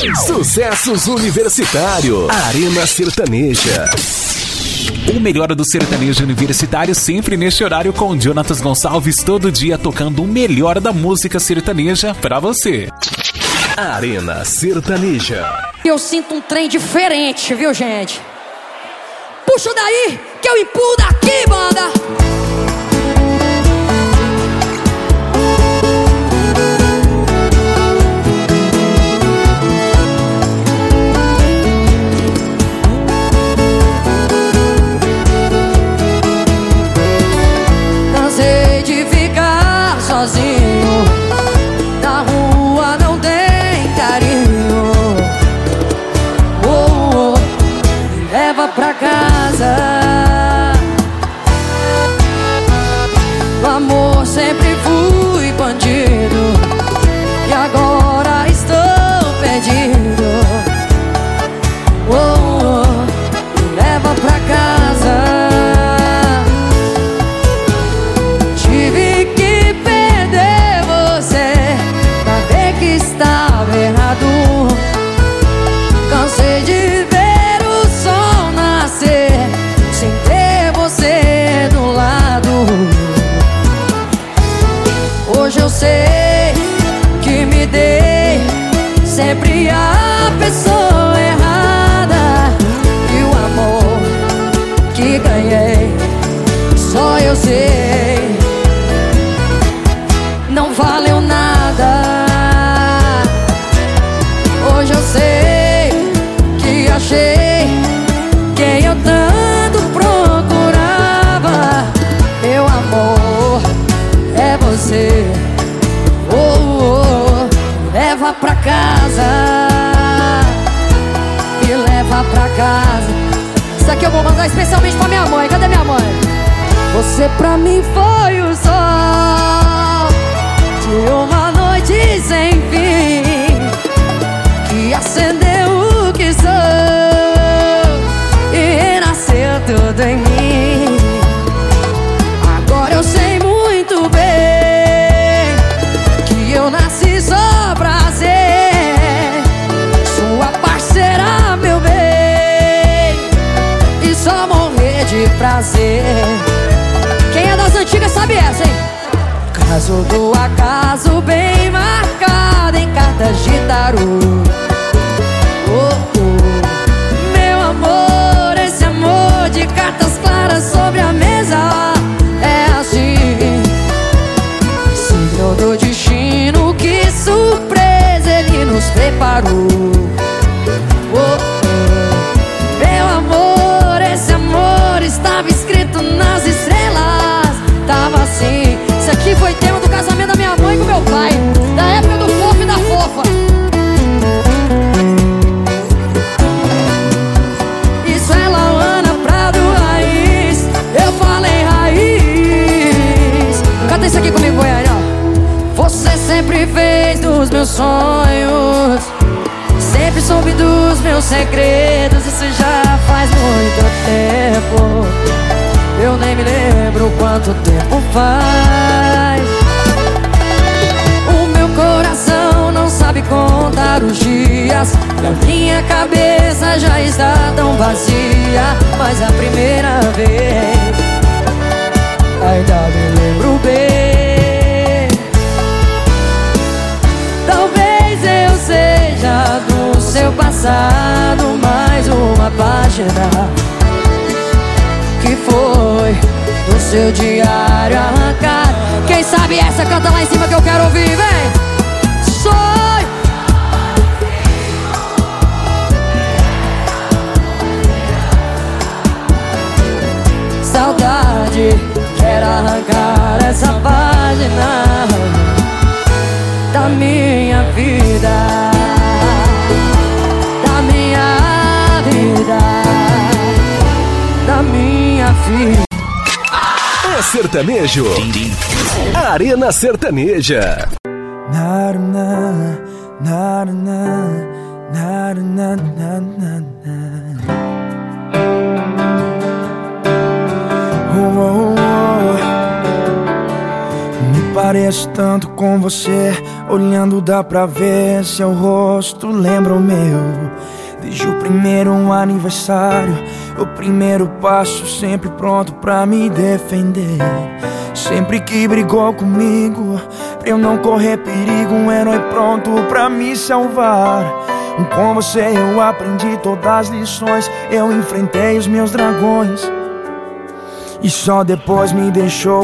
Sucessos Universitário, Arena Sertaneja. O melhor do sertanejo universitário sempre neste horário com Jonatas Gonçalves, todo dia tocando o melhor da música sertaneja pra você. Arena Sertaneja. Eu sinto um trem diferente, viu, gente? Puxa daí que eu empurro daqui, banda. Sozinho, na rua não tem carinho. Oh, oh, me leva pra casa. No amor sempre fui bandido e agora estou perdido. Oh, oh, me leva pra casa. Estava errado. Cansei de ver o sol nascer sem ter você do lado. Hoje eu sei que me dei sempre a pessoa errada, e o amor que ganhei só eu sei não valeu nada. Hoje eu sei que achei quem eu tanto procurava. Meu amor, é você. Oh, oh, me leva pra casa. Me leva pra casa. Isso aqui eu vou mandar especialmente pra minha mãe. Cadê minha mãe? Você pra mim foi o sol de uma noite sem fim, que acendeu o que sou e renasceu tudo em mim. Agora eu sei muito bem que eu nasci só pra ser sua parceira, meu bem, e só morrer de prazer. Quem é das antigas sabe essa, hein? Caso do acaso bem marcado em cartas de tarô. Oh, oh, meu amor, esse amor de cartas claras sobre a mesa é assim, signo do destino, que surpresa ele nos preparou. Oh, oh, meu amor, esse amor estava escrito nas estrelas, tava assim. Isso aqui foi tema do casamento da minha mãe com meu pai, da época do fofo e da fofa. Isso é Lauana Prado Raiz, eu falei raiz. Canta isso aqui comigo, Goiânia. Você sempre fez dos meus sonhos, sempre soube dos meus segredos. Isso já faz muito tempo, eu nem me lembro quanto tempo faz. O meu coração não sabe contar os dias, e a minha cabeça já está tão vazia. Mas a primeira vez ainda me lembro bem. Talvez eu seja do seu passado mais uma página que foi do seu diário arrancado. Quem sabe essa canta lá em cima que eu quero ouvir, vem! Sonho. Saudade, quero arrancar essa página da minha vida, da minha vida, da minha filha. É sertanejo. Arena Sertaneja. pareço tanto com você. Olhando dá pra ver, seu rosto lembra o meu. Desde o primeiro aniversário, o primeiro passo, sempre pronto pra me defender. Sempre que brigou comigo, pra eu não correr perigo, um herói pronto pra me salvar. Com você eu aprendi todas as lições, eu enfrentei os meus dragões e só depois me deixou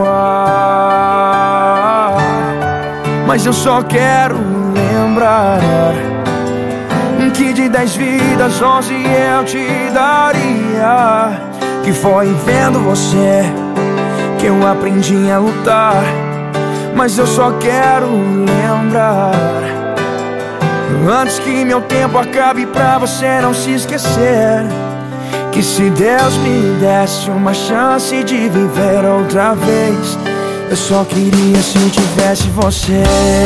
voar. Mas eu só quero lembrar que de 10 vidas 11 eu te daria. Que foi vendo você que eu aprendi a lutar. Mas eu só quero lembrar, antes que meu tempo acabe, pra você não se esquecer, que se Deus me desse uma chance de viver outra vez, eu só queria se eu tivesse você.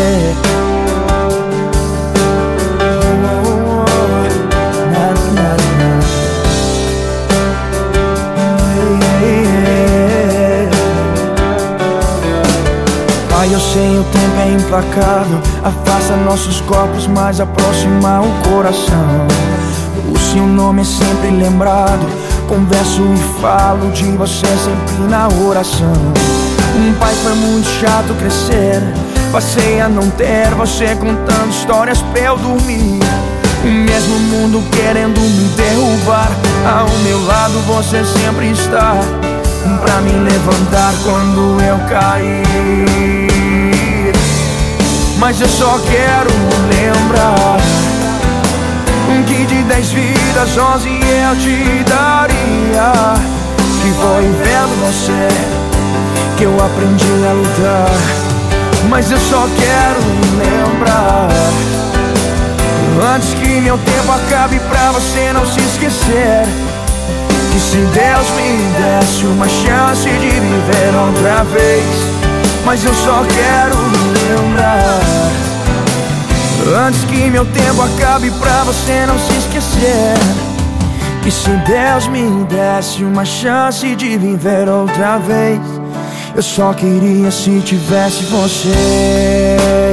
Pai, eu sei o tempo é implacável, afasta nossos corpos, mas aproxima o coração. O seu nome é sempre lembrado, converso e falo de você sempre na oração. Pai, foi muito chato crescer, passei a não ter você contando histórias pra eu dormir. Mesmo o mundo querendo me derrubar, ao meu lado você sempre está, pra me levantar quando eu cair. Mas eu só quero lembrar que de 10 vidas 11 eu te daria. Que foi vendo você que eu aprendi a lutar. Mas eu só quero lembrar, antes que meu tempo acabe, pra você não se esquecer, que se Deus me desse uma chance de viver outra vez. Mas eu só quero lembrar, antes que meu tempo acabe, pra você não se esquecer, que se Deus me desse uma chance de viver outra vez, eu só queria se tivesse você.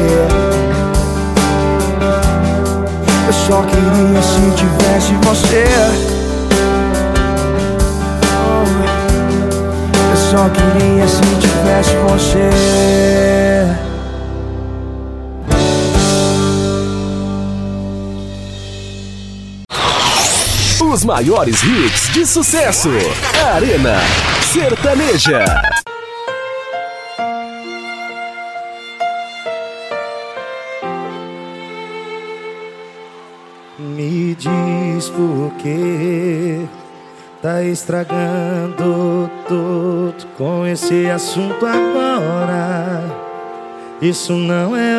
Eu só queria se tivesse você. Eu só queria se tivesse você. Os maiores hits de sucesso. Arena Sertaneja. Me diz por que tá estragando tudo com esse assunto agora. Isso não é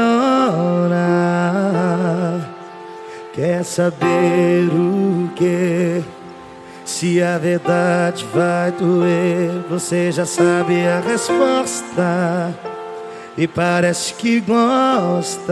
hora. Quer saber o que? Se a verdade vai doer, você já sabe a resposta e parece que gosta.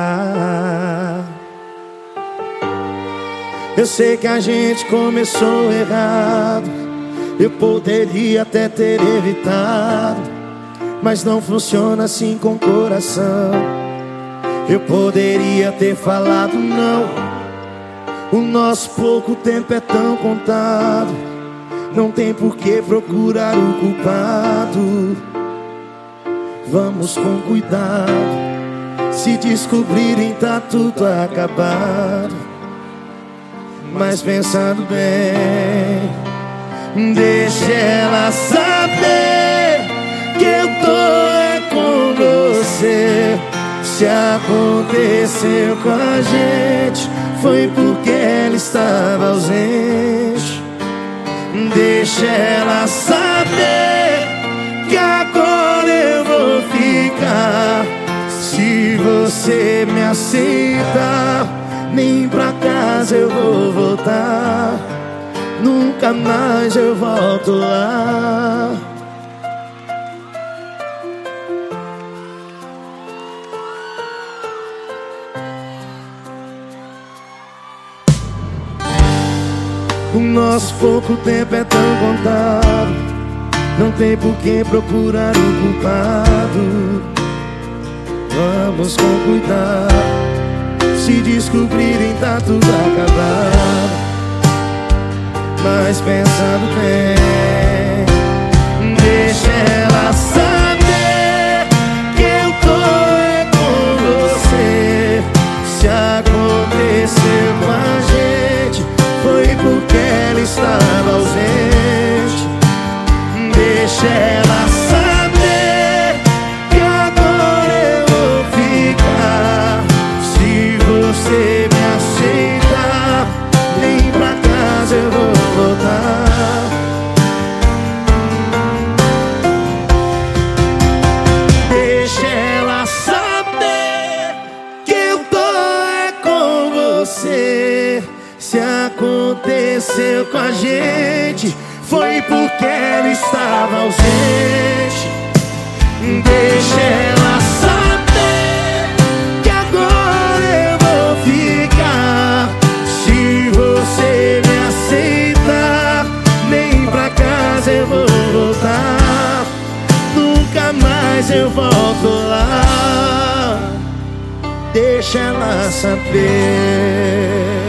Eu sei que a gente começou errado, eu poderia até ter evitado, mas não funciona assim com o coração. Eu poderia ter falado não, o nosso pouco tempo é tão contado, não tem por que procurar o culpado. Vamos com cuidado, se descobrirem tá tudo acabado. Mas pensando bem, deixa ela saber que eu tô com você. Se aconteceu com a gente, foi porque ela estava ausente. Deixa ela saber que agora eu vou ficar. Se você me aceita, nem pra casa eu vou voltar, nunca mais eu volto lá. O nosso pouco tempo é tão contado, não tem por que procurar o culpado. vamos com cuidado. Se descobrirem tá tudo acabado. Mas pensando bem, deixa ela saber que eu tô com você. Se aconteceu com a gente, foi porque ela estava ausente. Deixa ela saber que agora eu vou ficar. Se você me aceitar, nem pra casa eu vou voltar. Deixa ela saber que eu tô com você. Se aconteceu com a gente, foi porque ela estava ausente. Deixa ela saber que agora eu vou ficar. Se você me aceitar, nem pra casa eu vou voltar. Nunca mais eu volto lá. Deixa ela saber.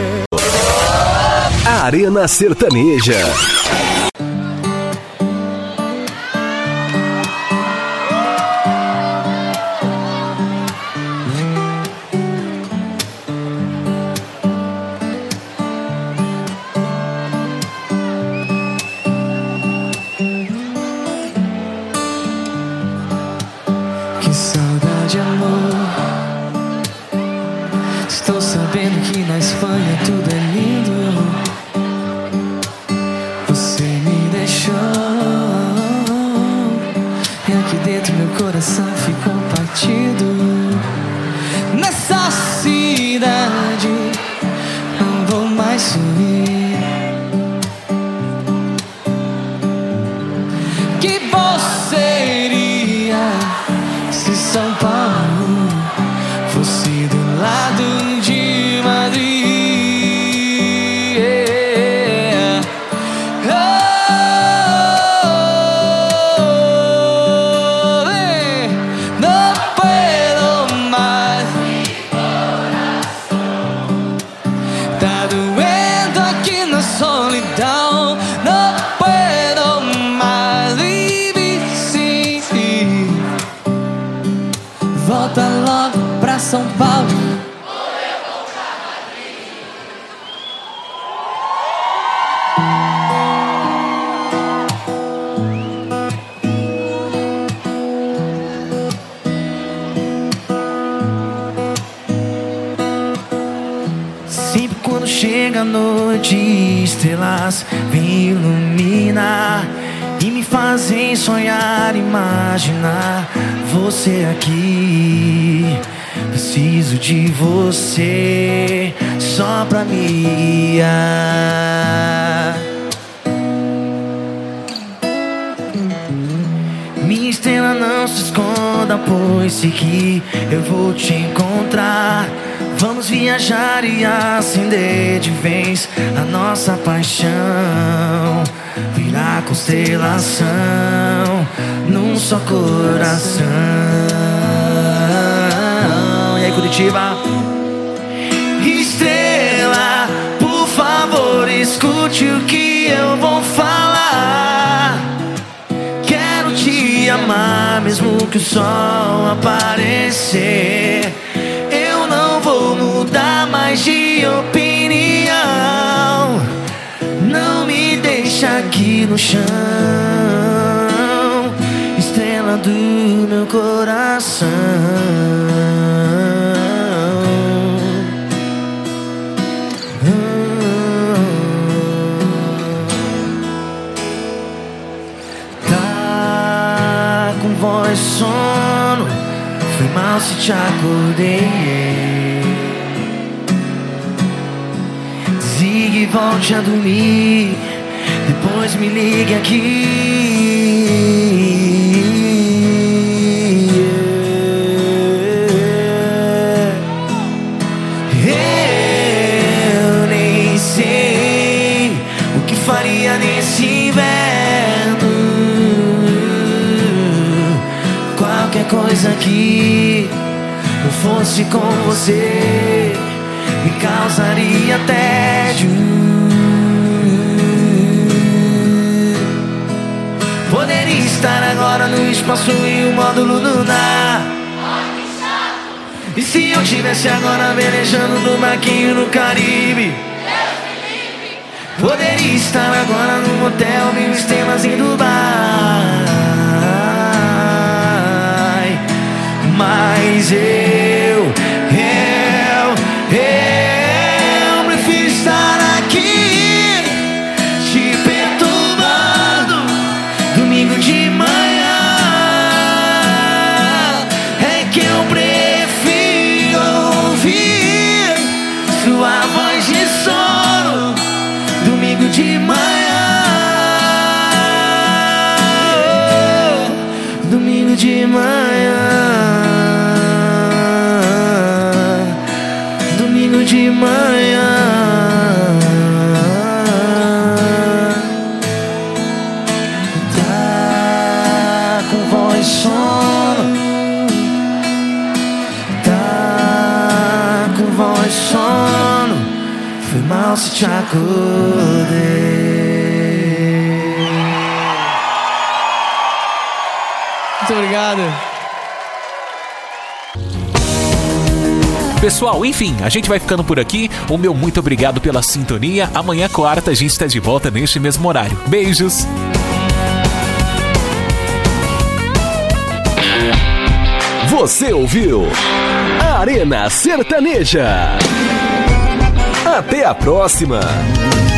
Arena Sertaneja. Que saudade, amor. Estou sabendo que na Espanha tudo é lindo. Você me deixou, e aqui dentro meu coração ficou partido. Nessa cidade não vou mais sorrir. Que você iria se São Paulo fosse do lado de Madrid? Não puedo mais. Tá doendo aqui na solidão. Não puedo mais viver sem. Volta logo pra São Paulo. Sempre quando chega a noite, estrelas vêm iluminar e me fazem sonhar, imaginar você aqui. Preciso de você só pra me guiar. Minha estrela, não se esconda, pois sei que eu vou te encontrar. Vamos viajar e acender de vez a nossa paixão, virar constelação num só coração. E aí, Curitiba? Estrela, por favor, escute o que eu vou falar. Quero te amar mesmo que o sol aparecer. Eu não vou mudar mais de opinião. Não me deixa aqui no chão, estrela do meu coração. Tá com voz e sono, foi mal se te acordei. Desligue e volte a dormir, depois me ligue aqui. Eu nem sei o que faria nesse inverno. Qualquer coisa aqui fosse com você, me causaria tédio. Poderia estar agora no espaço em um módulo lunar. E se eu tivesse agora velejando no barquinho no Caribe? Poderia estar agora num motel, 1000 estrelas em Dubai. Mas eu prefiro estar aqui te perturbando domingo de manhã. É que eu prefiro ouvir sua voz de sono domingo de manhã. Domingo de manhã. Domingo de manhã. Tá com voz sono. Tá com voz sono. Foi mal se te acordei. Muito obrigado. Pessoal, enfim, a gente vai ficando por aqui. O meu muito obrigado pela sintonia. Amanhã, quarta, a gente está de volta neste mesmo horário. Beijos! Você ouviu Arena Sertaneja. Até a próxima!